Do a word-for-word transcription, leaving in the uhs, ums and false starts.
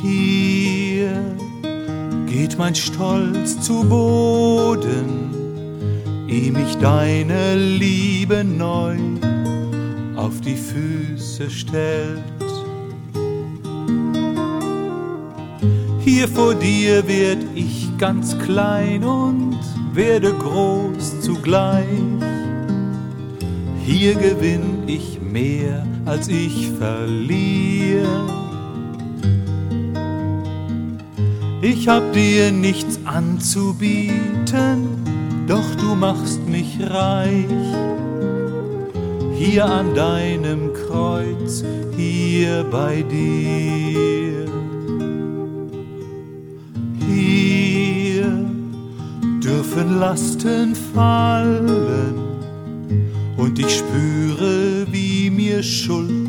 Hier geht mein Stolz zu Boden, ehe mich deine Liebe neu auf die Füße stellt. Hier vor dir werd ich ganz klein und werde groß zugleich. Hier gewinn ich mehr, als ich verliere. Ich hab dir nichts anzubieten, doch du machst mich reich. Hier an deinem Kreuz, hier bei dir. Hier dürfen Lasten fallen und ich spüre, wie mir Schuld